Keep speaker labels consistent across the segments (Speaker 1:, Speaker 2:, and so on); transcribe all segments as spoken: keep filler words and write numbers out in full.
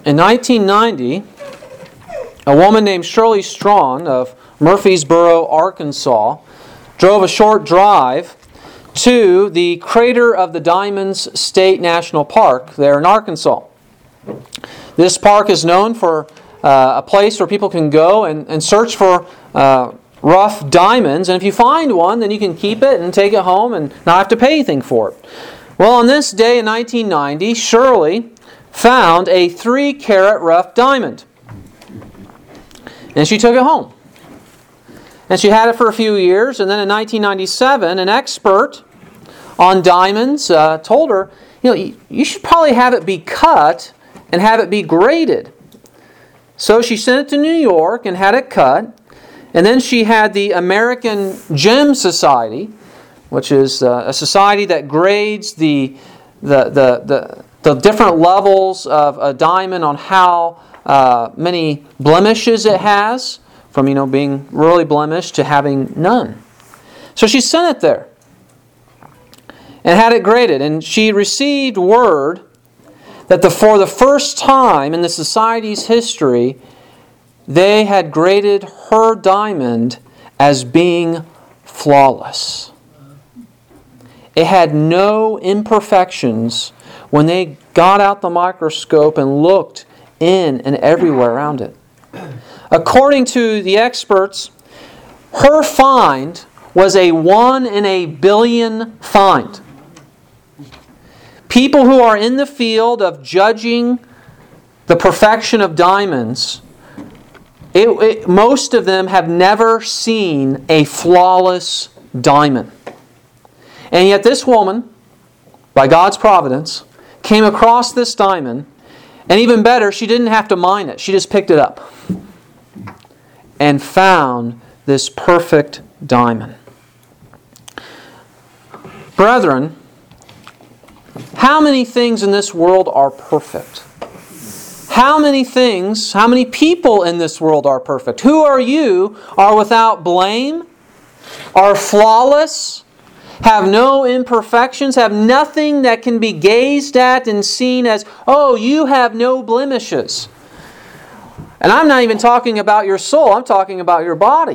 Speaker 1: In nineteen ninety, a woman named Shirley Strawn of Murfreesboro, Arkansas, drove a short drive to the Crater of the Diamonds State National Park there in Arkansas. This park is known for uh, a place where people can go and, and search for uh, rough diamonds. And if you find one, then you can keep it and take it home and not have to pay anything for it. Well, on this day in nineteen ninety, Shirley found a three carat rough diamond. And she took it home. And she had it for a few years. And then in nineteen ninety-seven, an expert on diamonds uh, told her, you know, you, you should probably have it be cut and have it be graded. So she sent it to New York and had it cut. And then she had the American Gem Society, which is uh, a society that grades the, the, the, the, the different levels of a diamond on how uh, many blemishes it has, from you know being really blemished to having none. So she sent it there and had it graded. And she received word that the, for the first time in the society's history, they had graded her diamond as being flawless. It had no imperfections when they got out the microscope and looked in and everywhere around it. According to the experts, her find was a one in a billion find. People who are in the field of judging the perfection of diamonds, it, it, most of them have never seen a flawless diamond. And yet this woman, by God's providence, came across this diamond, and even better, she didn't have to mine it. She just picked it up and found this perfect diamond. Brethren, how many things in this world are perfect? How many things, how many people in this world are perfect? Who are you, are without blame, are flawless, have no imperfections, have nothing that can be gazed at and seen as, oh, you have no blemishes. And I'm not even talking about your soul, I'm talking about your body.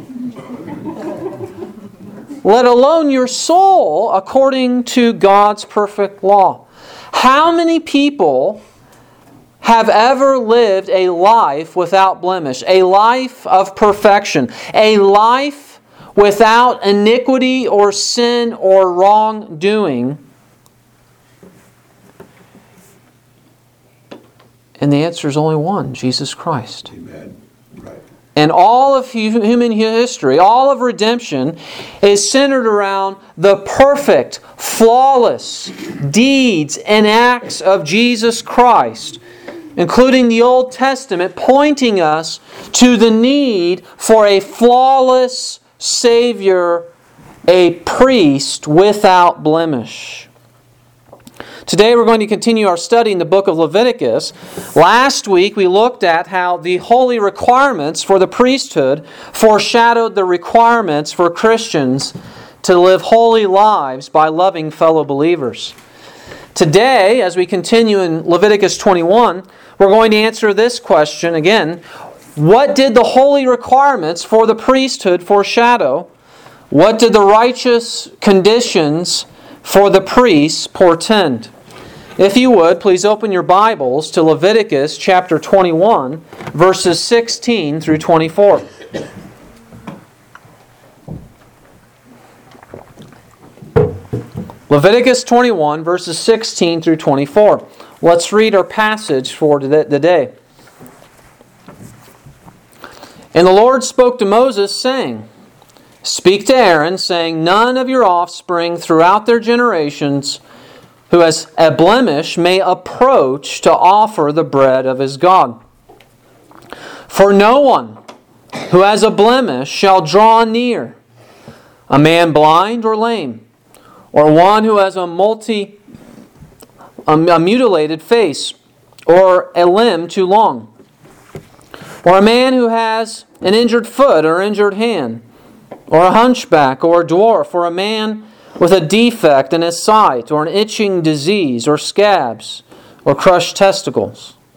Speaker 1: Let alone your soul according to God's perfect law. How many people have ever lived a life without blemish, a life of perfection, a life without iniquity or sin or wrongdoing? And the answer is only one, Jesus Christ.
Speaker 2: Amen. Right.
Speaker 1: And all of human history, all of redemption, is centered around the perfect, flawless deeds and acts of Jesus Christ, including the Old Testament, pointing us to the need for a flawless Savior, a priest without blemish. Today we're going to continue our study in the book of Leviticus. Last week we looked at how the holy requirements for the priesthood foreshadowed the requirements for Christians to live holy lives by loving fellow believers. Today, as we continue in Leviticus twenty-one, we're going to answer this question again. What did the holy requirements for the priesthood foreshadow? What did the righteous conditions for the priests portend? If you would, please open your Bibles to Leviticus chapter twenty-one, verses sixteen through twenty-four. Leviticus twenty-one, verses sixteen through twenty-four. Let's read our passage for today. And the Lord spoke to Moses, saying, Speak to Aaron, saying, None of your offspring throughout their generations who has a blemish may approach to offer the bread of his God. For no one who has a blemish shall draw near, a man blind or lame, or one who has a multi a mutilated face, or a limb too long, or a man who has an injured foot or injured hand, or a hunchback, or a dwarf, or a man with a defect in his sight, or an itching disease, or scabs, or crushed testicles.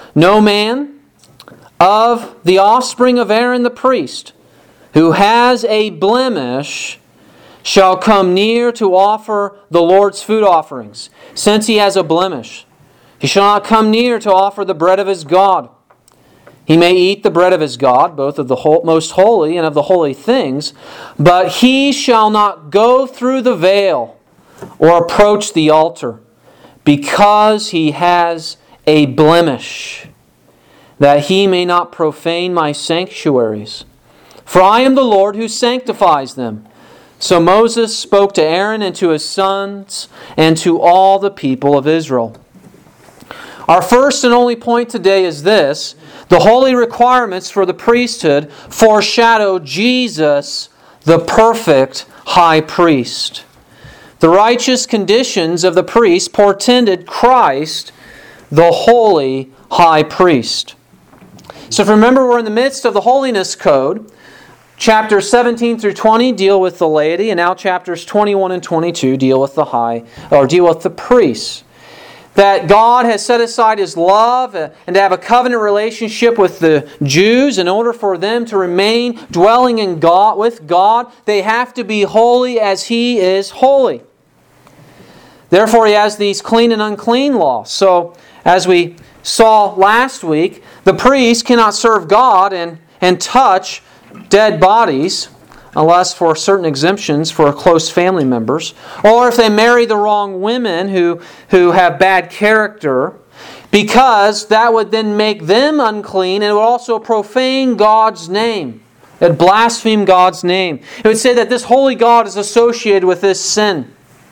Speaker 1: No man of the offspring of Aaron the priest who has a blemish shall come near to offer the Lord's food offerings, since he has a blemish. He shall not come near to offer the bread of his God. He may eat the bread of his God, both of the most holy and of the holy things, but he shall not go through the veil or approach the altar, because he has a blemish, that he may not profane my sanctuaries. For I am the Lord who sanctifies them. So Moses spoke to Aaron and to his sons and to all the people of Israel. Our first and only point today is this: the holy requirements for the priesthood foreshadow Jesus, the perfect high priest. The righteous conditions of the priest portended Christ, the holy high priest. So if you remember, we're in the midst of the Holiness Code. Chapters seventeen through twenty deal with the laity, and now chapters twenty-one and twenty-two deal with the high, or deal with the priests. That God has set aside His love and to have a covenant relationship with the Jews. In order for them to remain dwelling in God with God, they have to be holy as He is holy. Therefore, He has these clean and unclean laws. So, as we saw last week, the priest cannot serve God and, and touch dead bodies, unless for certain exemptions for close family members, or if they marry the wrong women who, who have bad character, because that would then make them unclean, and it would also profane God's name. It would blaspheme God's name. It would say that this holy God is associated with this sin.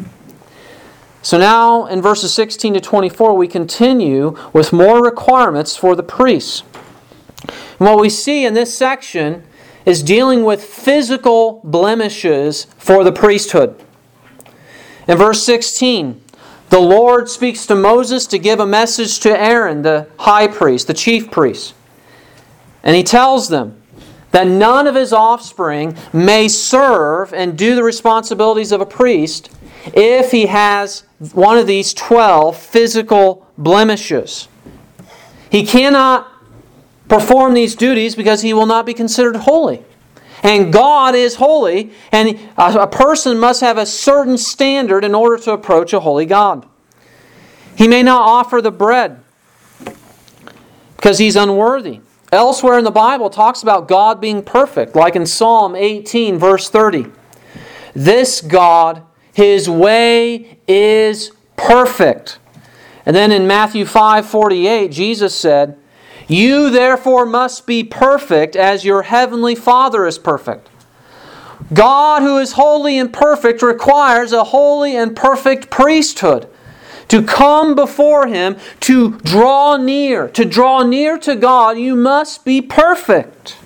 Speaker 1: So now in verses sixteen to twenty-four, we continue with more requirements for the priests. And what we see in this section is dealing with physical blemishes for the priesthood. In verse sixteen, the Lord speaks to Moses to give a message to Aaron, the high priest, the chief priest. And He tells them that none of his offspring may serve and do the responsibilities of a priest if he has one of these twelve physical blemishes. He cannot perform these duties because he will not be considered holy. And God is holy, and a person must have a certain standard in order to approach a holy God. He may not offer the bread because he's unworthy. Elsewhere in the Bible, it talks about God being perfect, like in Psalm eighteen, verse thirty. This God, His way is perfect. And then in Matthew five forty-eight, Jesus said, "You therefore must be perfect as your heavenly Father is perfect." God, who is holy and perfect, requires a holy and perfect priesthood. To come before Him, to draw near, to draw near to God, you must be perfect.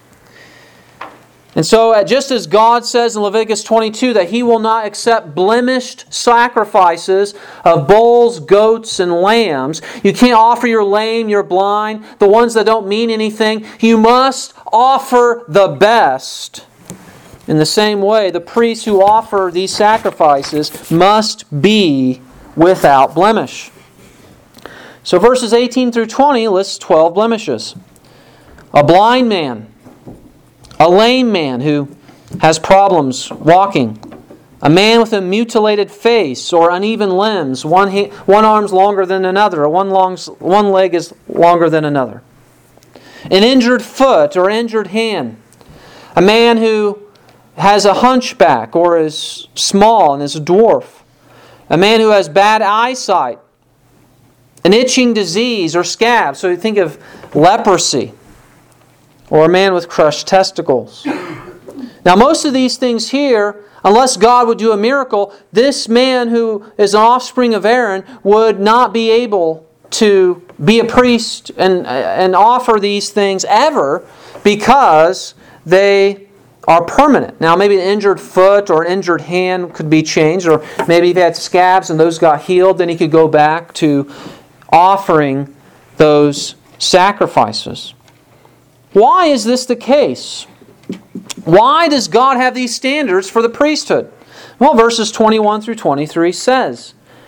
Speaker 1: And so, just as God says in Leviticus twenty-two that He will not accept blemished sacrifices of bulls, goats, and lambs, you can't offer your lame, your blind, the ones that don't mean anything. You must offer the best. In the same way, the priests who offer these sacrifices must be without blemish. So verses eighteen through twenty lists twelve blemishes. A blind man, a lame man who has problems walking, a man with a mutilated face or uneven limbs, one ha- one arm's longer than another, or one, longs, one leg is longer than another, an injured foot or injured hand, a man who has a hunchback or is small and is a dwarf, a man who has bad eyesight, an itching disease or scab, so you think of leprosy, or a man with crushed testicles. Now, most of these things here, unless God would do a miracle, this man who is an offspring of Aaron would not be able to be a priest and, and offer these things ever, because they are permanent. Now, maybe an injured foot or an injured hand could be changed, or maybe if he had scabs and those got healed, then he could go back to offering those sacrifices. Why is this the case? Why does God have these standards for the priesthood? Well, verses twenty-one through twenty-three says,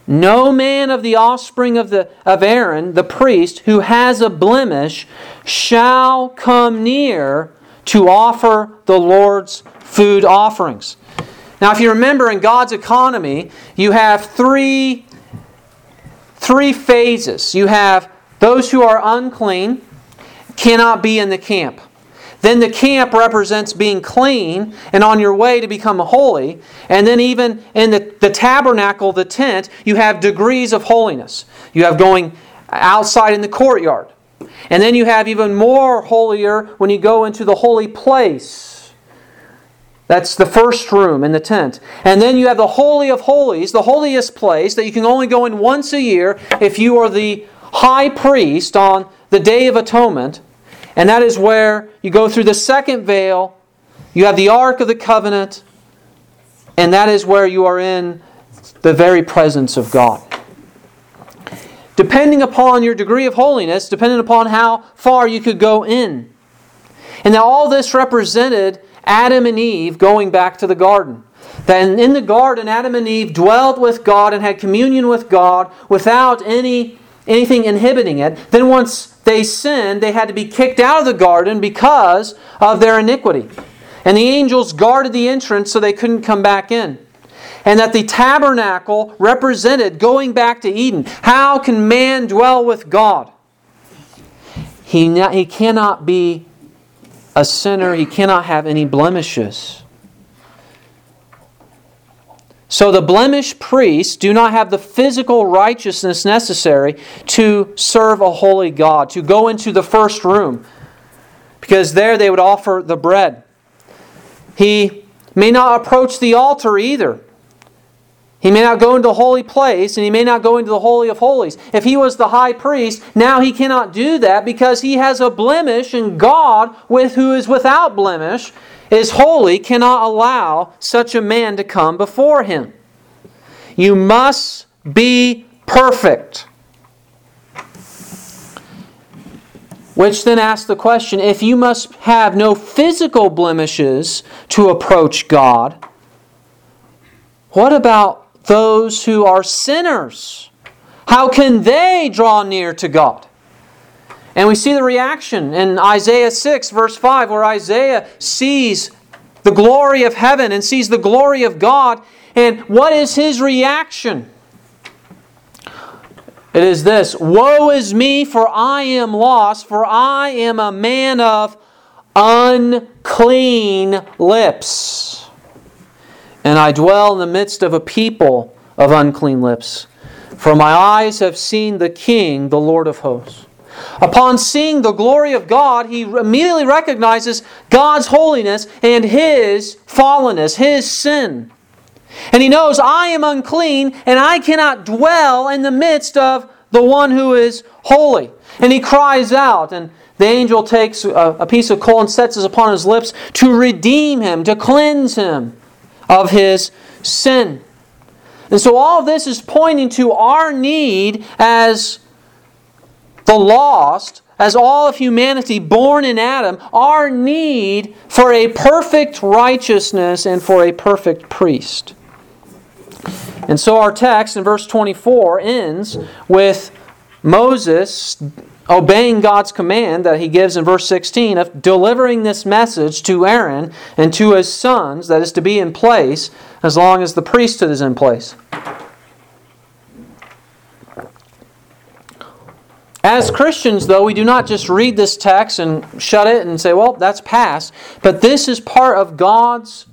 Speaker 1: no man of the offspring of, the, of Aaron, the priest, who has a blemish, shall come near to offer the Lord's food offerings. Now, if you remember, in God's economy, you have three, three phases. You have those who are unclean, cannot be in the camp. Then the camp represents being clean and on your way to become holy. And then even in the, the tabernacle, the tent, you have degrees of holiness. You have going outside in the courtyard. And then you have even more holier when you go into the holy place. That's the first room in the tent. And then you have the Holy of Holies, the holiest place that you can only go in once a year if you are the high priest on the Day of Atonement. And that is where you go through the second veil. You have the Ark of the Covenant. And that is where you are in the very presence of God. Depending upon your degree of holiness, depending upon how far you could go in. And now all this represented Adam and Eve going back to the garden. Then in the garden, Adam and Eve dwelt with God and had communion with God without any anything inhibiting it. Then once they sinned, they had to be kicked out of the garden because of their iniquity. And the angels guarded the entrance so they couldn't come back in. And that the tabernacle represented going back to Eden. How can man dwell with God? He, not, he cannot be a sinner. He cannot have any blemishes. So the blemished priests do not have the physical righteousness necessary to serve a holy God, to go into the first room, because there they would offer the bread. He may not approach the altar either. He may not go into the holy place, and he may not go into the Holy of Holies. If he was the high priest, now he cannot do that because he has a blemish, and God, with who is without blemish, is holy, cannot allow such a man to come before Him. You must be perfect. Which then asks the question, if you must have no physical blemishes to approach God, what about those who are sinners? How can they draw near to God? And we see the reaction in Isaiah six, verse five, where Isaiah sees the glory of heaven and sees the glory of God. And what is his reaction? It is this: woe is me, for I am lost, for I am a man of unclean lips. And I dwell in the midst of a people of unclean lips. For my eyes have seen the King, the Lord of hosts. Upon seeing the glory of God, he immediately recognizes God's holiness and his fallenness, his sin. And he knows, I am unclean and I cannot dwell in the midst of the one who is holy. And he cries out, and the angel takes a, a piece of coal and sets it upon his lips to redeem him, to cleanse him of his sin. And so all of this is pointing to our need as the lost, as all of humanity born in Adam, our need for a perfect righteousness and for a perfect priest. And so our text in verse twenty-four ends with Moses obeying God's command that he gives in verse sixteen of delivering this message to Aaron and to his sons that is to be in place as long as the priesthood is in place. As Christians, though, we do not just read this text and shut it and say, well, that's past. But this is part of God's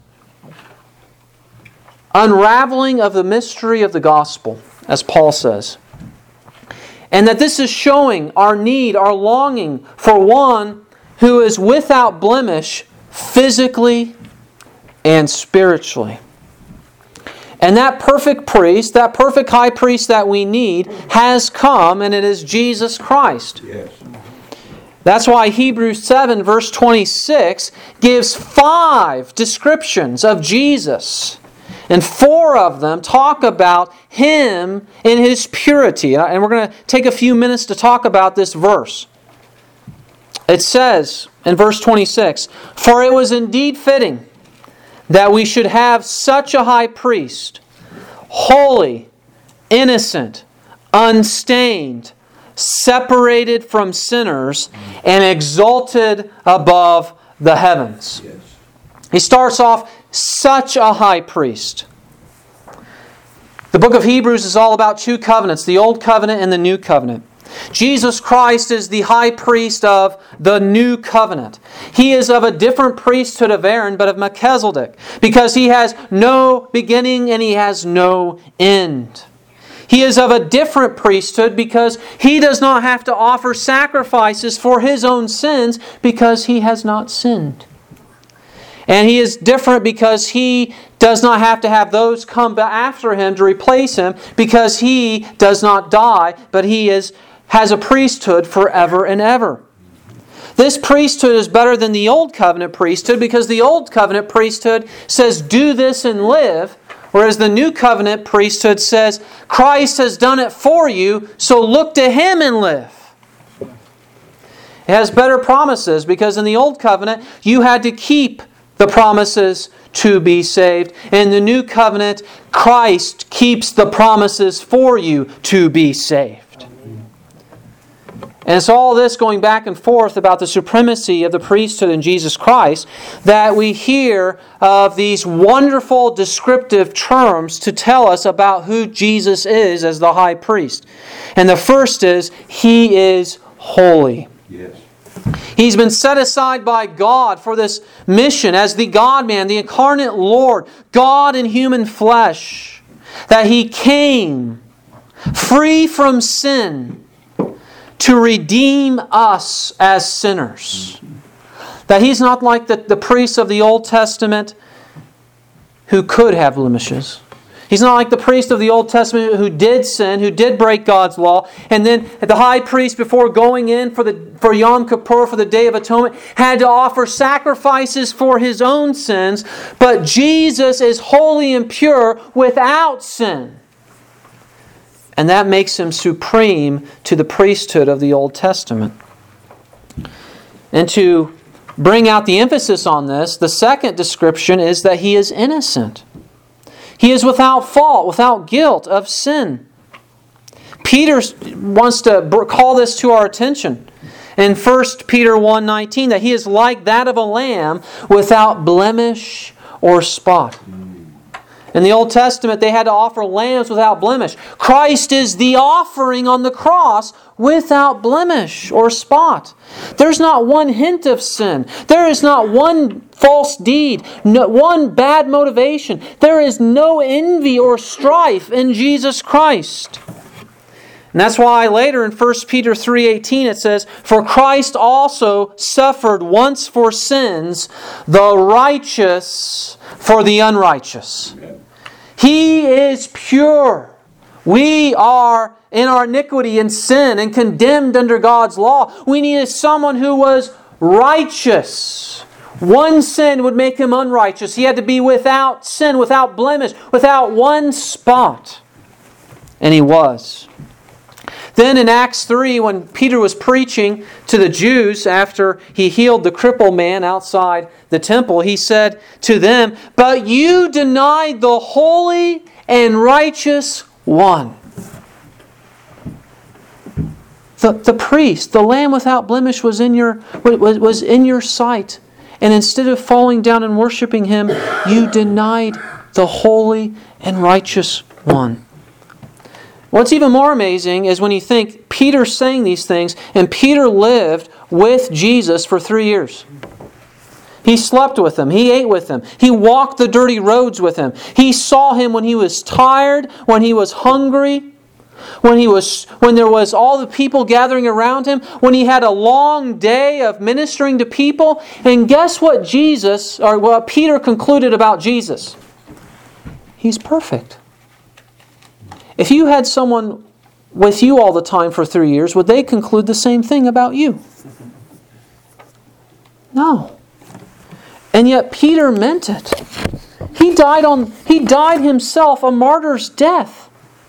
Speaker 1: unraveling of the mystery of the gospel, as Paul says. And that this is showing our need, our longing for one who is without blemish physically and spiritually. And that perfect priest, that perfect high priest that we need, has come, and it is Jesus Christ.
Speaker 2: Yes.
Speaker 1: That's why Hebrews seven, verse twenty-six, gives five descriptions of Jesus. And four of them talk about Him in His purity. And we're going to take a few minutes to talk about this verse. It says in verse twenty-six, "For it was indeed fitting that we should have such a high priest, holy innocent, unstained, separated from sinners, and exalted above the heavens.
Speaker 2: Yes.
Speaker 1: He starts off such a high priest. The book of Hebrews is all about two covenants, the Old Covenant and the New Covenant. Jesus Christ is the high priest of the New Covenant. He is of a different priesthood of Aaron, but of Melchizedek, because He has no beginning and He has no end. He is of a different priesthood because He does not have to offer sacrifices for His own sins because He has not sinned. And He is different because He does not have to have those come after Him to replace Him because He does not die, but He is, has a priesthood forever and ever. This priesthood is better than the Old Covenant priesthood because the Old Covenant priesthood says, do this and live, whereas the New Covenant priesthood says, Christ has done it for you, so look to Him and live. It has better promises because in the Old Covenant, you had to keep the promises to be saved. In the New Covenant, Christ keeps the promises for you to be saved. And it's all this going back and forth about the supremacy of the priesthood in Jesus Christ that we hear of these wonderful descriptive terms to tell us about who Jesus is as the high priest. And the first is, He is holy.
Speaker 2: Yes.
Speaker 1: He's been set aside by God for this mission as the God-man, the incarnate Lord, God in human flesh, that He came free from sin to redeem us as sinners. That He's not like the, the priests of the Old Testament who could have blemishes. He's not like the priest of the Old Testament who did sin, who did break God's law, and then the high priest, before going in for the for Yom Kippur, for the Day of Atonement, had to offer sacrifices for his own sins. But Jesus is holy and pure without sin. And that makes Him supreme to the priesthood of the Old Testament. And to bring out the emphasis on this, the second description is that He is innocent. He is without fault, without guilt of sin. Peter wants to call this to our attention in First Peter one nineteen, that He is like that of a lamb without blemish or spot. In the Old Testament, they had to offer lambs without blemish. Christ is the offering on the cross without blemish or spot. There's not one hint of sin. There is not one false deed, no, one bad motivation. There is no envy or strife in Jesus Christ. And that's why later in First Peter three eighteen it says, for Christ also suffered once for sins, the righteous for the unrighteous. He is pure. We are in our iniquity and sin and condemned under God's law. We needed someone who was righteous. One sin would make Him unrighteous. He had to be without sin, without blemish, without one spot. And He was. Then in Acts three, when Peter was preaching to the Jews after he healed the crippled man outside the temple, he said to them, but you denied the holy and righteous one. The, the priest, the lamb without blemish was in your, was, was in your sight. And instead of falling down and worshiping Him, you denied the holy and righteous one. What's even more amazing is when you think Peter's saying these things, and Peter lived with Jesus for three years. He slept with Him. He ate with Him. He walked the dirty roads with Him. He saw Him when He was tired, when He was hungry, when he was when there was all the people gathering around Him, when He had a long day of ministering to people. And guess what Jesus, or what Peter concluded about Jesus? He's perfect. If you had someone with you all the time for three years, would they conclude the same thing about you? No. And yet Peter meant it. He died on he died himself a martyr's death.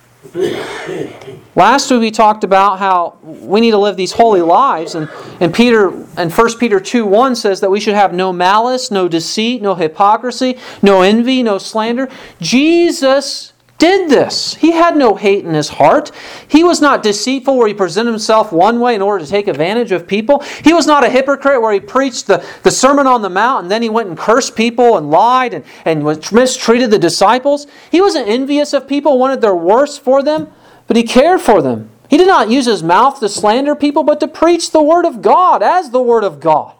Speaker 1: Last week we talked about how we need to live these holy lives, and, and Peter and First Peter two one says that we should have no malice, no deceit, no hypocrisy, no envy, no slander. Jesus did this. He had no hate in his heart. He was not deceitful where he presented himself one way in order to take advantage of people. He was not a hypocrite where he preached the, the Sermon on the Mount and then he went and cursed people and lied and, and mistreated the disciples. He wasn't envious of people, wanted their worst for them, but he cared for them. He did not use his mouth to slander people, but to preach the Word of God as the Word of God.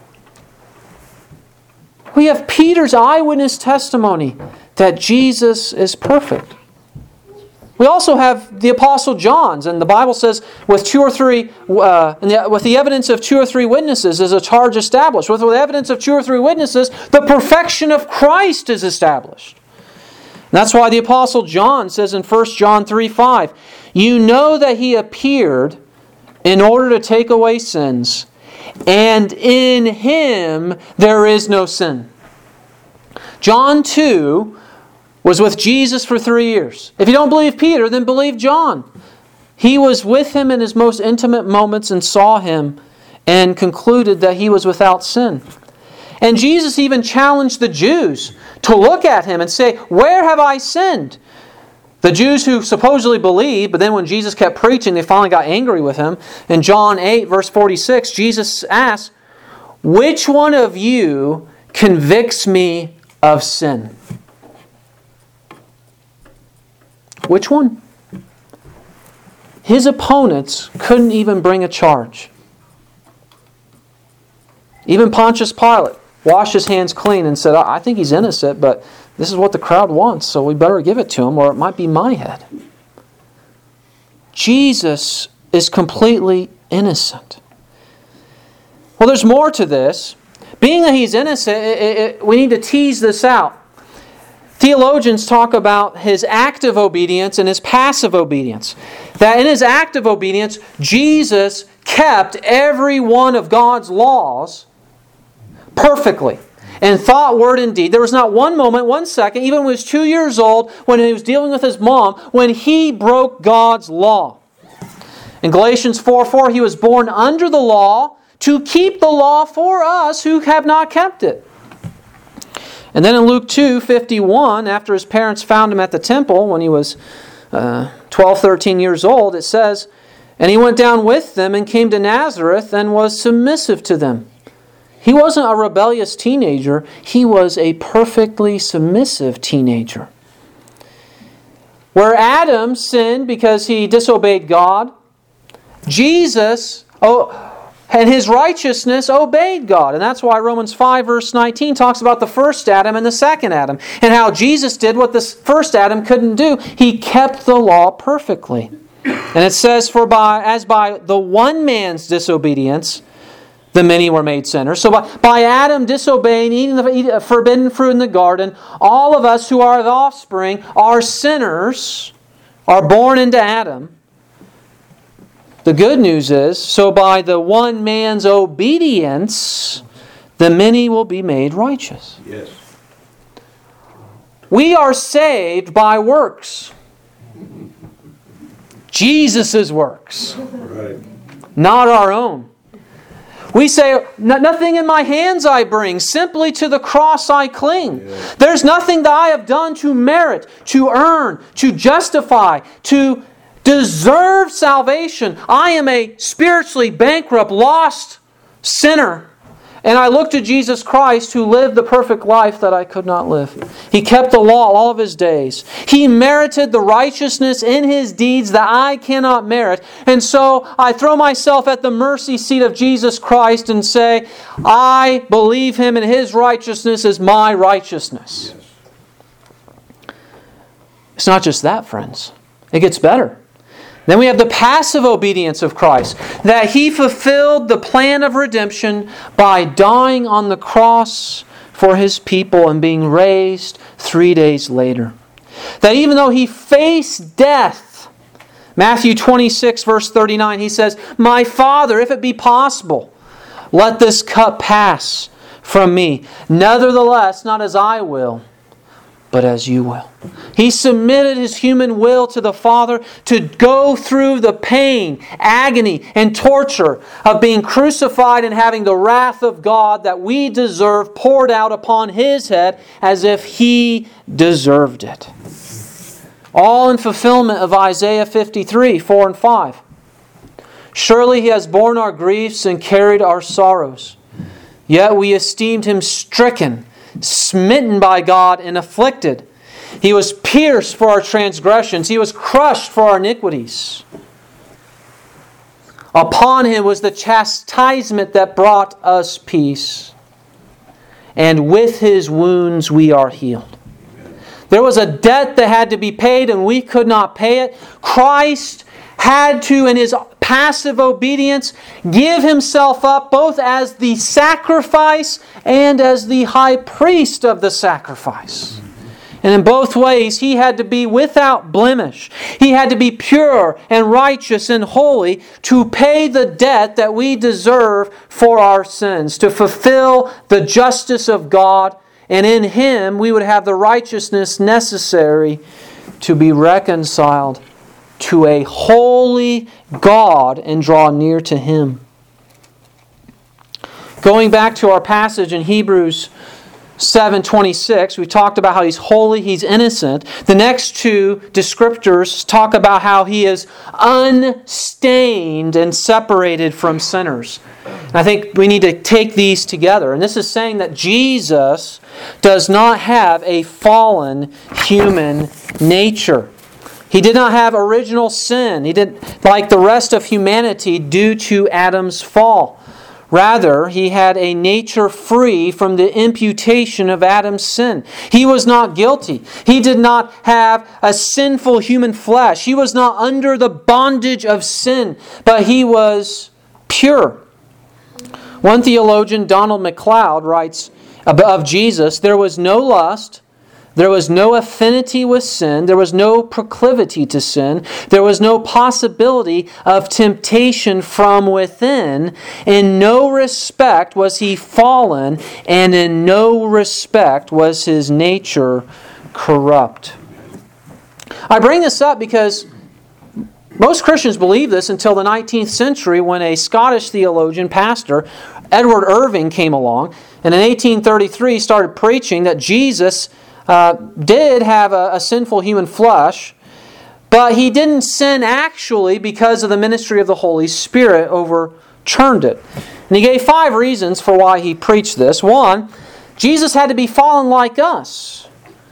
Speaker 1: We have Peter's eyewitness testimony that Jesus is perfect. We also have the Apostle John's, and the Bible says with two or three, uh, with the evidence of two or three witnesses is a charge established. With the evidence of two or three witnesses, the perfection of Christ is established. And that's why the Apostle John says in First John three five, "You know that He appeared in order to take away sins, and in Him there is no sin." John two was with Jesus for three years. If you don't believe Peter, then believe John. He was with Him in His most intimate moments and saw Him and concluded that He was without sin. And Jesus even challenged the Jews to look at Him and say, "Where have I sinned?" The Jews who supposedly believed, but then when Jesus kept preaching, they finally got angry with Him. In John eight, verse forty-six, Jesus asked, "Which one of you convicts me of sin?" Which one? His opponents couldn't even bring a charge. Even Pontius Pilate washed his hands clean and said, "I think he's innocent, but this is what the crowd wants, so we better give it to him or it might be my head." Jesus is completely innocent. Well, there's more to this. Being that He's innocent, it, it, it, we need to tease this out. Theologians talk about His active obedience and His passive obedience. That in His active obedience, Jesus kept every one of God's laws perfectly. In thought, word, and deed. There was not one moment, one second, even when He was two years old, when He was dealing with His mom, when He broke God's law. In Galatians four four, He was born under the law to keep the law for us who have not kept it. And then in Luke two fifty-one, after His parents found Him at the temple when He was uh, twelve, thirteen years old, it says, "And He went down with them and came to Nazareth and was submissive to them." He wasn't a rebellious teenager. He was a perfectly submissive teenager. Where Adam sinned because he disobeyed God, Jesus, oh, and His righteousness obeyed God. And that's why Romans five verse nineteen talks about the first Adam and the second Adam. And how Jesus did what the first Adam couldn't do. He kept the law perfectly. And it says, "For by as by the one man's disobedience, the many were made sinners." So by, by Adam disobeying, eating the forbidden fruit in the garden, all of us who are the offspring are sinners, are born into Adam. The good news is, so by the one man's obedience, the many will be made righteous.
Speaker 2: Yes.
Speaker 1: We are saved by works. Jesus' works.
Speaker 2: Right.
Speaker 1: Not our own. We say, "Nothing in my hands I bring, simply to the cross I cling."
Speaker 2: Yeah.
Speaker 1: There's nothing that I have done to merit, to earn, to justify, to deserve salvation. I am a spiritually bankrupt, lost sinner. And I look to Jesus Christ who lived the perfect life that I could not live. He kept the law all of His days. He merited the righteousness in His deeds that I cannot merit. And so I throw myself at the mercy seat of Jesus Christ and say, I believe Him and His righteousness is my righteousness.
Speaker 2: Yes.
Speaker 1: It's not just that, friends. It gets better. Then we have the passive obedience of Christ, that He fulfilled the plan of redemption by dying on the cross for His people and being raised three days later. That even though He faced death, Matthew twenty-six verse thirty-nine, He says, "My Father, if it be possible, let this cup pass from me. Nevertheless, not as I will, but as you will." He submitted His human will to the Father to go through the pain, agony, and torture of being crucified and having the wrath of God that we deserve poured out upon His head as if He deserved it. All in fulfillment of Isaiah fifty-three, four and five. Surely He has borne our griefs and carried our sorrows. Yet we esteemed Him stricken, smitten by God, and afflicted. He was pierced for our transgressions. He was crushed for our iniquities. Upon Him was the chastisement that brought us peace. And with His wounds we are healed. There was a debt that had to be paid and we could not pay it. Christ had to, in His passive obedience, give Himself up both as the sacrifice and as the high priest of the sacrifice. And in both ways, He had to be without blemish. He had to be pure and righteous and holy to pay the debt that we deserve for our sins, to fulfill the justice of God. And in Him, we would have the righteousness necessary to be reconciled to a holy God and draw near to Him. Going back to our passage in Hebrews seven twenty-six, we talked about how He's holy, He's innocent. The next two descriptors talk about how He is unstained and separated from sinners. And I think we need to take these together. And this is saying that Jesus does not have a fallen human nature. He did not have original sin. He did like the rest of humanity due to Adam's fall. Rather, He had a nature free from the imputation of Adam's sin. He was not guilty. He did not have a sinful human flesh. He was not under the bondage of sin, but He was pure. One theologian, Donald MacLeod, writes of Jesus, there was no lust, there was no affinity with sin. There was no proclivity to sin. There was no possibility of temptation from within. In no respect was He fallen, and in no respect was His nature corrupt. I bring this up because most Christians believed this until the nineteenth century when a Scottish theologian, pastor, Edward Irving, came along and in eighteen thirty-three started preaching that Jesus Uh, did have a, a sinful human flesh, but He didn't sin actually because of the ministry of the Holy Spirit overturned it. And he gave five reasons for why he preached this. One, Jesus had to be fallen like us,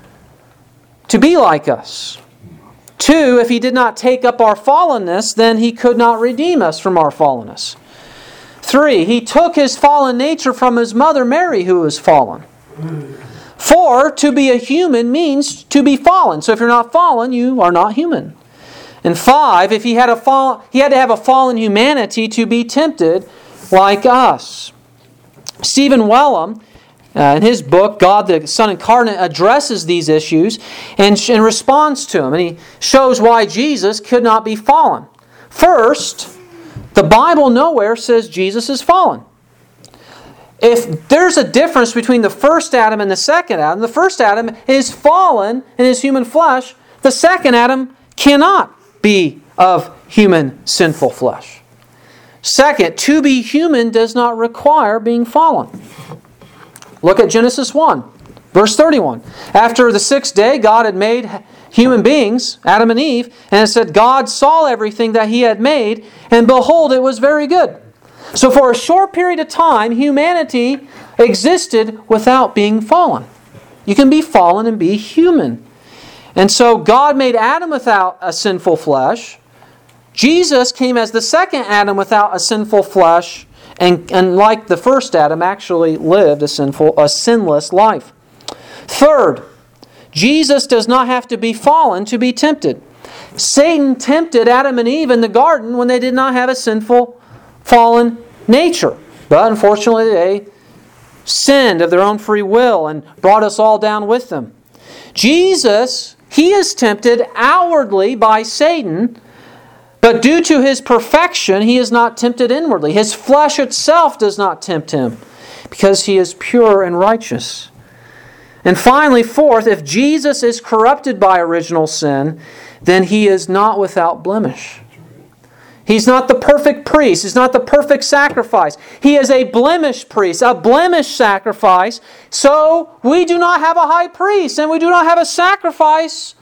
Speaker 1: to be like us. Two, if He did not take up our fallenness, then He could not redeem us from our fallenness. Three, He took His fallen nature from His mother Mary, who was fallen. Four, to be a human means to be fallen. So if you're not fallen, you are not human. And five, if he had a fall, he had to have a fallen humanity to be tempted like us. Stephen Wellum, uh, in his book, God the Son Incarnate, addresses these issues and, and responds to them. And he shows why Jesus could not be fallen. First, the Bible nowhere says Jesus is fallen. If there's a difference between the first Adam and the second Adam, the first Adam is fallen in his human flesh. The second Adam cannot be of human sinful flesh. Second, to be human does not require being fallen. Look at Genesis one, verse thirty-one. After the sixth day, God had made human beings, Adam and Eve, and it said, God saw everything that He had made, and behold, it was very good. So for a short period of time, humanity existed without being fallen. You can be fallen and be human. And so God made Adam without a sinful flesh. Jesus came as the second Adam without a sinful flesh, and, and like the first Adam, actually lived a sinful, a sinless life. Third, Jesus does not have to be fallen to be tempted. Satan tempted Adam and Eve in the garden when they did not have a sinful fallen nature. But unfortunately they sinned of their own free will and brought us all down with them. Jesus, He is tempted outwardly by Satan, but due to His perfection, He is not tempted inwardly. His flesh itself does not tempt Him because He is pure and righteous. And finally, fourth, if Jesus is corrupted by original sin, then He is not without blemish. He's not the perfect priest. He's not the perfect sacrifice. He is a blemished priest, a blemished sacrifice. So we do not have a high priest, and we do not have a sacrifice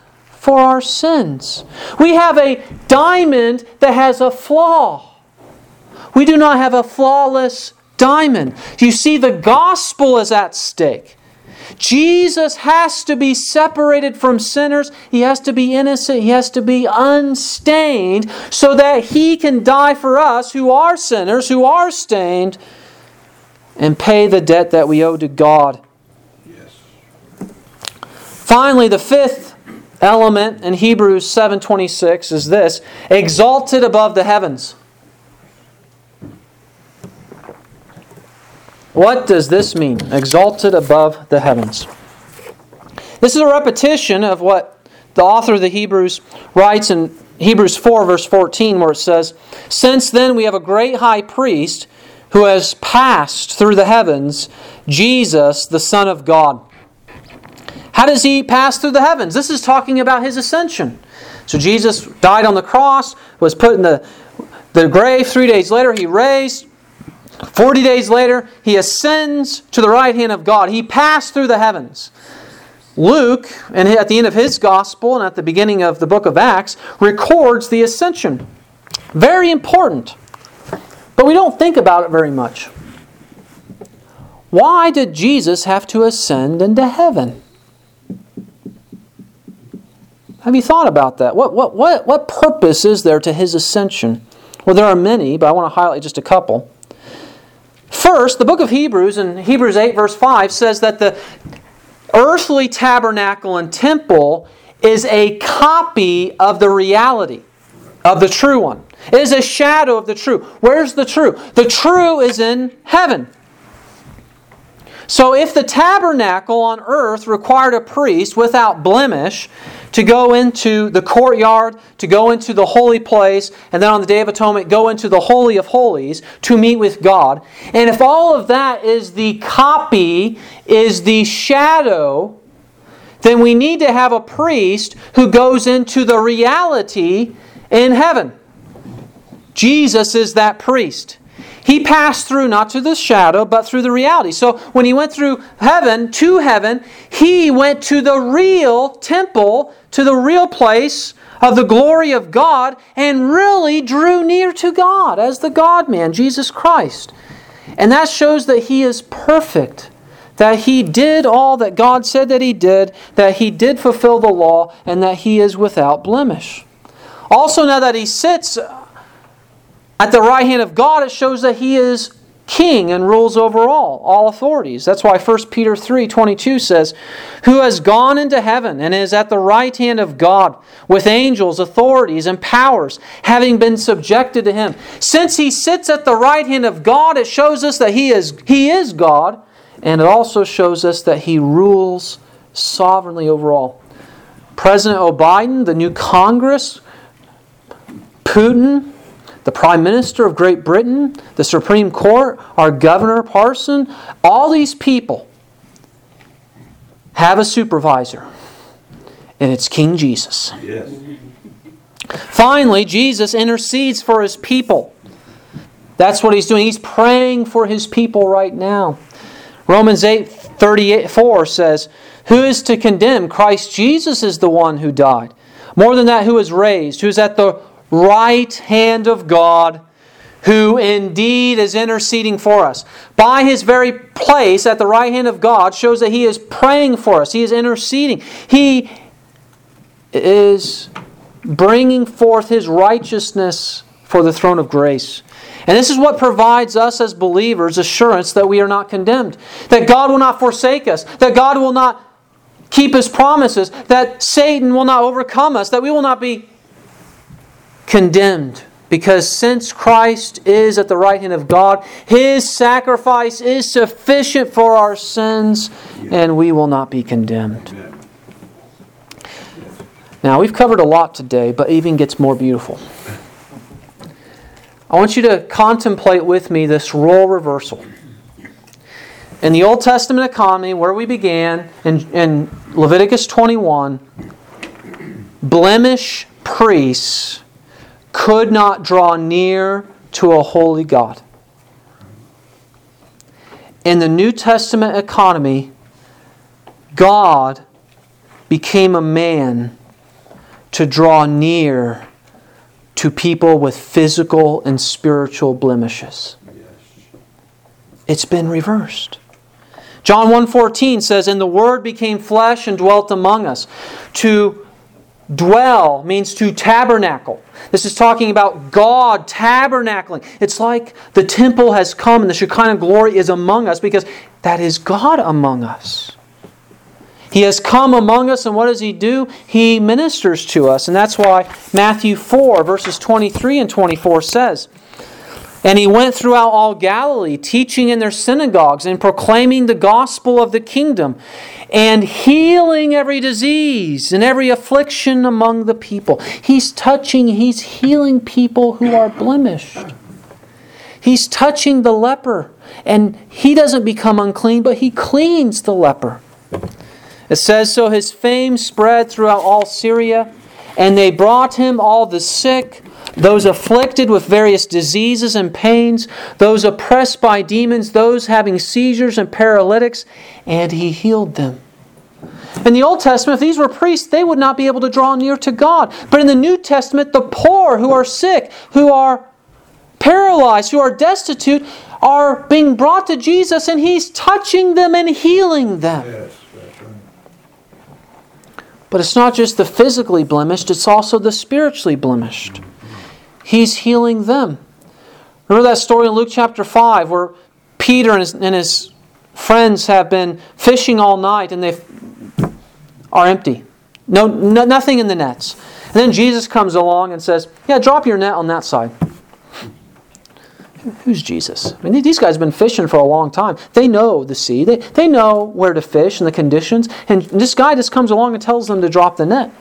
Speaker 1: for our sins. We have a diamond that has a flaw. We do not have a flawless diamond. You see, the gospel is at stake. Jesus has to be separated from sinners. He has to be innocent. He has to be unstained so that He can die for us who are sinners, who are stained, and pay the debt that we owe to God. Yes. Finally, the fifth element in Hebrews seven twenty-six is this: exalted above the heavens. What does this mean? Exalted above the heavens. This is a repetition of what the author of the Hebrews writes in Hebrews four verse fourteen, where it says, "Since then we have a great high priest who has passed through the heavens, Jesus, the Son of God." How does He pass through the heavens? This is talking about His ascension. So Jesus died on the cross, was put in the, the grave. Three days later He raised. Forty days later, He ascends to the right hand of God. He passed through the heavens. Luke, and at the end of his gospel and at the beginning of the book of Acts, records the ascension. Very important. But we don't think about it very much. Why did Jesus have to ascend into heaven? Have you thought about that? What, what, what, what purpose is there to His ascension? Well, there are many, but I want to highlight just a couple. First, the book of Hebrews, in Hebrews eight verse five, says that the earthly tabernacle and temple is a copy of the reality, of the true one. It is a shadow of the true. Where's the true? The true is in heaven. So if the tabernacle on earth required a priest without blemish to go into the courtyard, to go into the holy place, and then on the Day of Atonement go into the Holy of Holies to meet with God, and if all of that is the copy, is the shadow, then we need to have a priest who goes into the reality in heaven. Jesus is that priest. He passed through not to the shadow, but through the reality. So when He went through heaven, to heaven, He went to the real temple, to the real place of the glory of God, and really drew near to God as the God-man, Jesus Christ. And that shows that He is perfect, that He did all that God said that He did, that He did fulfill the law, and that He is without blemish. Also, now that He sits at the right hand of God, it shows that He is king and rules over all, all authorities. That's why First Peter three twenty-two says, "Who has gone into heaven and is at the right hand of God, with angels, authorities, and powers, having been subjected to Him." Since He sits at the right hand of God, it shows us that He is, He is God, and it also shows us that He rules sovereignly over all. President Biden, the new Congress, Putin, the Prime Minister of Great Britain, the Supreme Court, our Governor Parson, all these people have a supervisor, and it's King Jesus. Yes. Finally, Jesus intercedes for His people. That's what He's doing. He's praying for His people right now. Romans eight thirty-four says, "Who is to condemn? Christ Jesus is the one who died. More than that, who is raised, who is at the right hand of God, who indeed is interceding for us." By His very place at the right hand of God shows that He is praying for us. He is interceding. He is bringing forth His righteousness for the throne of grace. And this is what provides us as believers assurance that we are not condemned, that God will not forsake us, that God will not keep His promises, that Satan will not overcome us, that we will not be condemned, because since Christ is at the right hand of God, His sacrifice is sufficient for our sins, and we will not be condemned. Now, we've covered a lot today, but it even gets more beautiful. I want you to contemplate with me this role reversal. In the Old Testament economy, where we began, in, in Leviticus twenty-one, blemish priests could not draw near to a holy God. In the New Testament economy, God became a man to draw near to people with physical and spiritual blemishes. It's been reversed. John one fourteen says, "And the Word became flesh and dwelt among us." To dwell means to tabernacle. This is talking about God tabernacling. It's like the temple has come and the Shekinah glory is among us because that is God among us. He has come among us, and what does He do? He ministers to us. And that's why Matthew four, verses twenty-three and twenty-four says, "And He went throughout all Galilee, teaching in their synagogues and proclaiming the gospel of the kingdom, and healing every disease and every affliction among the people." He's touching, He's healing people who are blemished. He's touching the leper, and he doesn't become unclean, but He cleans the leper. It says, "So His fame spread throughout all Syria, and they brought Him all the sick, those afflicted with various diseases and pains, those oppressed by demons, those having seizures and paralytics, and He healed them." In the Old Testament, if these were priests, they would not be able to draw near to God. But in the New Testament, the poor who are sick, who are paralyzed, who are destitute, are being brought to Jesus, and He's touching them and healing them.
Speaker 2: Yes, that's right.
Speaker 1: But it's not just the physically blemished, it's also the spiritually blemished. He's healing them. Remember that story in Luke chapter five where Peter and his, and his friends have been fishing all night and they are empty. No, no, nothing in the nets. And then Jesus comes along and says, "Yeah, drop your net on that side." Who's Jesus? I mean, these guys have been fishing for a long time. They know the sea. They, they know where to fish and the conditions. And this guy just comes along and tells them to drop the net.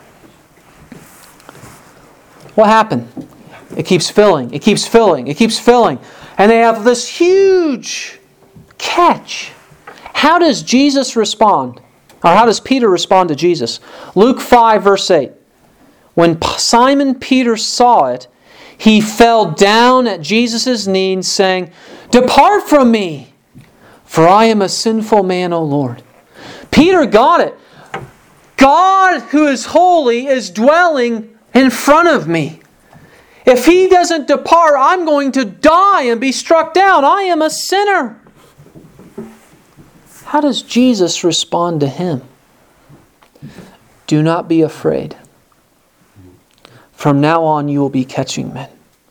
Speaker 1: What happened? It keeps filling. It keeps filling. It keeps filling. And they have this huge catch. How does Jesus respond? Or how does Peter respond to Jesus? Luke five, verse eight. "When Simon Peter saw it, he fell down at Jesus' knees, saying, 'Depart from me, for I am a sinful man, O Lord.'" Peter got it. God, who is holy, is dwelling in front of me. If He doesn't depart, I'm going to die and be struck down. I am a sinner. How does Jesus respond to him? "Do not be afraid. From now on you will be catching men."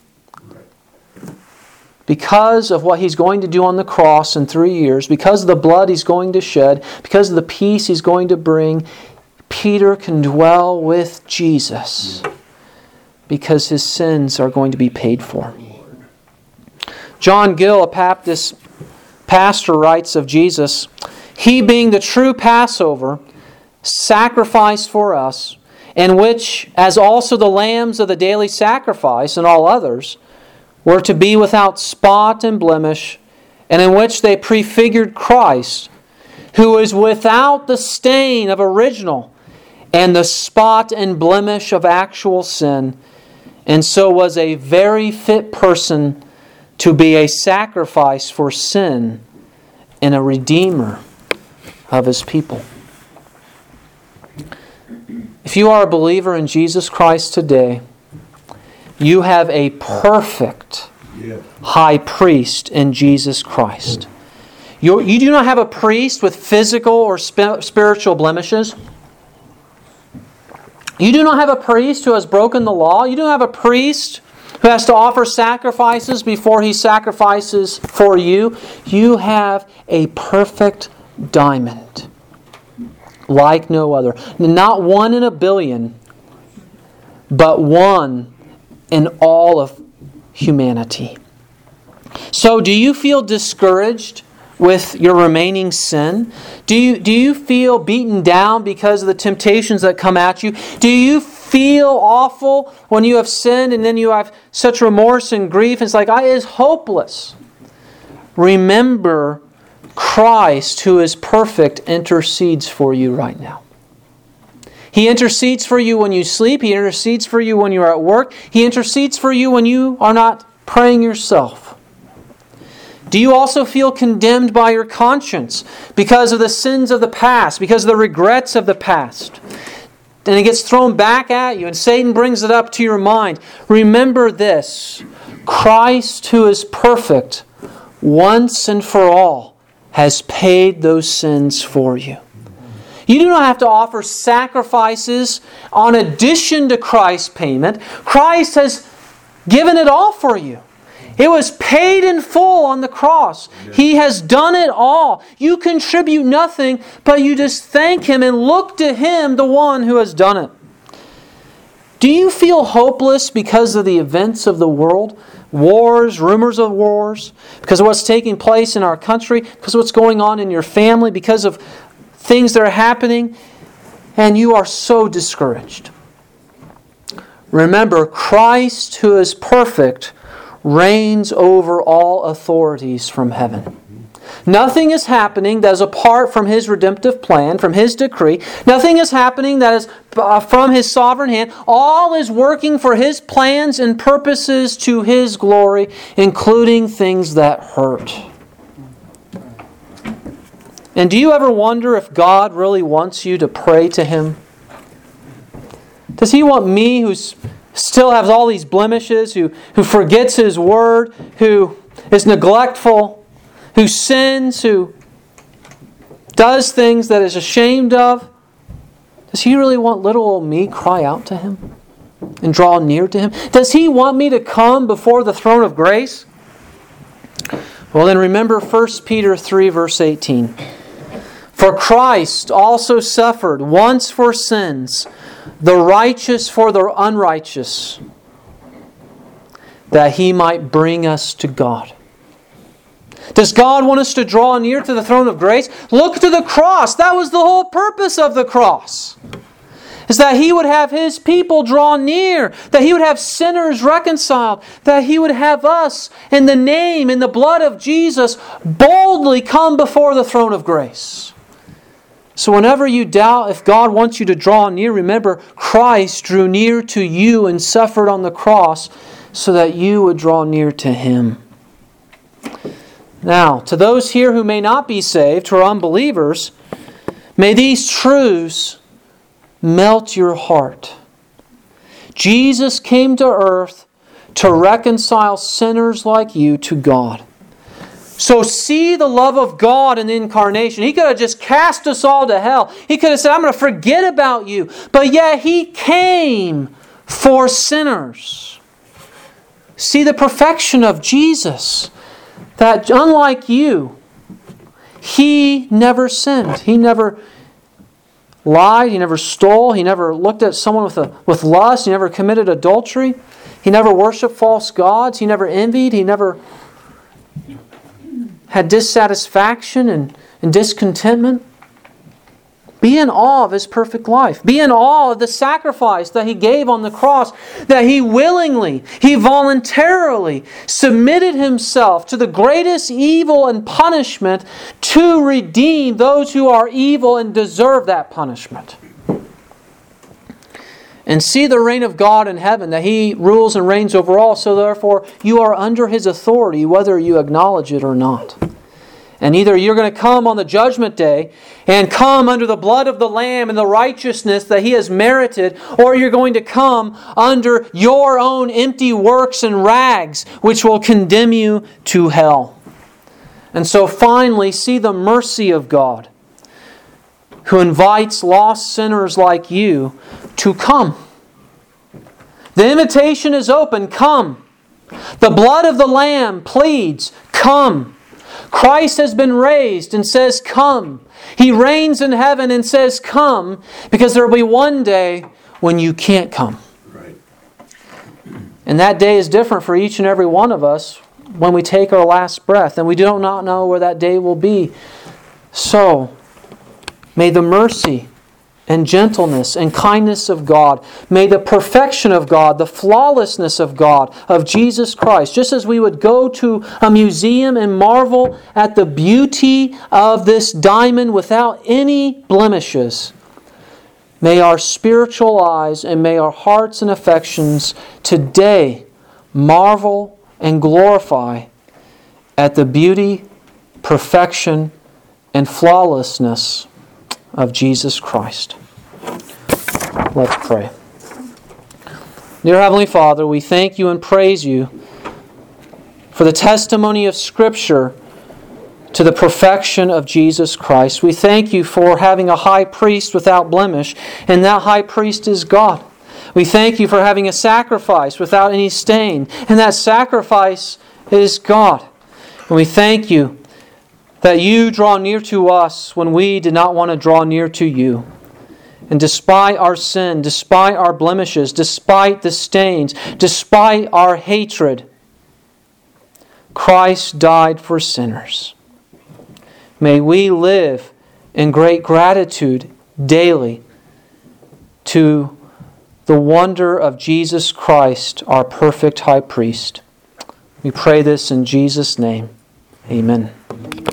Speaker 1: Because of what He's going to do on the cross in three years, because of the blood He's going to shed, because of the peace He's going to bring, Peter can dwell with Jesus because his sins are going to be paid for. John Gill, a Baptist pastor, writes of Jesus, "He being the true Passover, sacrificed for us, in which, as also the lambs of the daily sacrifice and all others, were to be without spot and blemish, and in which they prefigured Christ, who is without the stain of original and the spot and blemish of actual sin, and so was a very fit person to be a sacrifice for sin and a redeemer of His people." If you are a believer in Jesus Christ today, you have a perfect high priest in Jesus Christ. You, you do not have a priest with physical or sp- spiritual blemishes. You do not have a priest who has broken the law. You don't have a priest who has to offer sacrifices before he sacrifices for you. You have a perfect diamond like no other. Not one in a billion, but one in all of humanity. So do you feel discouraged with your remaining sin? Do you, do you feel beaten down because of the temptations that come at you? Do you feel awful when you have sinned and then you have such remorse and grief? It's like, I is hopeless. Remember, Christ, who is perfect, intercedes for you right now. He intercedes for you when you sleep. He intercedes for you when you are at work. He intercedes for you when you are not praying yourself. Do you also feel condemned by your conscience because of the sins of the past, because of the regrets of the past? and it gets thrown back at you, and Satan brings it up to your mind, remember this: Christ, who is perfect, once and for all, has paid those sins for you. You do not have to offer sacrifices on addition to Christ's payment. Christ has given it all for you. It was paid in full on the cross. He has done it all. You contribute nothing, but you just thank Him and look to Him, the one who has done it. Do you feel hopeless because of the events of the world? Wars, rumors of wars, because of what's taking place in our country, because of what's going on in your family, because of things that are happening, and you are so discouraged. Remember, Christ, who is perfect, reigns over all authorities from heaven. Nothing is happening that is apart from His redemptive plan, from His decree. Nothing is happening that is from His sovereign hand. All is working for His plans and purposes to His glory, including things that hurt. And do you ever wonder if God really wants you to pray to Him? Does He want me, who still has all these blemishes, who, who forgets His word, who is neglectful, who sins, who does things that is ashamed of? Does He really want little old me cry out to Him and draw near to Him? Does He want me to come before the throne of grace? Well, then remember First Peter three, verse eighteen. For Christ also suffered once for sins, the righteous for the unrighteous, that He might bring us to God. Does God want us to draw near to the throne of grace? Look to the cross. That was the whole purpose of the cross. Is that He would have His people draw near, that He would have sinners reconciled, that He would have us in the name, in the blood of Jesus, boldly come before the throne of grace. So whenever you doubt if God wants you to draw near, remember Christ drew near to you and suffered on the cross so that you would draw near to Him. Now, to those here who may not be saved, who are unbelievers, may these truths melt your heart. Jesus came to earth to reconcile sinners like you to God. So see the love of God in the incarnation. He could have just cast us all to hell. He could have said, I'm going to forget about you. But yet He came for sinners. See the perfection of Jesus. That unlike you, He never sinned. He never lied. He never stole. He never looked at someone with, a, with lust. He never committed adultery. He never worshipped false gods. He never envied. He never had dissatisfaction and, and discontentment. Be in awe of His perfect life. Be in awe of the sacrifice that He gave on the cross, that He willingly, He voluntarily submitted Himself to the greatest evil and punishment to redeem those who are evil and deserve that punishment. And see the reign of God in heaven, that He rules and reigns over all, so therefore you are under His authority whether you acknowledge it or not. And either you're going to come on the judgment day and come under the blood of the Lamb and the righteousness that He has merited, or you're going to come under your own empty works and rags, which will condemn you to hell. And so finally, see the mercy of God, who invites lost sinners like you to come. The invitation is open. Come. The blood of the Lamb pleads, come. Christ has been raised and says, come. He reigns in heaven and says, come, because there will be one day when you can't come.
Speaker 2: Right.
Speaker 1: And that day is different for each and every one of us when we take our last breath. And we do not know where that day will be. So, may the mercy and gentleness and kindness of God, may the perfection of God, the flawlessness of God, of Jesus Christ, just as we would go to a museum and marvel at the beauty of this diamond without any blemishes, may our spiritual eyes and may our hearts and affections today marvel and glorify at the beauty, perfection, and flawlessness of Jesus Christ. Let's pray. Dear Heavenly Father, we thank you and praise you for the testimony of Scripture to the perfection of Jesus Christ. We thank you for having a high priest without blemish, and that high priest is God. We thank you for having a sacrifice without any stain, and that sacrifice is God. And we thank you that you draw near to us when we did not want to draw near to you. And despite our sin, despite our blemishes, despite the stains, despite our hatred, Christ died for sinners. May we live in great gratitude daily to the wonder of Jesus Christ, our perfect high priest. We pray this in Jesus' name. Amen.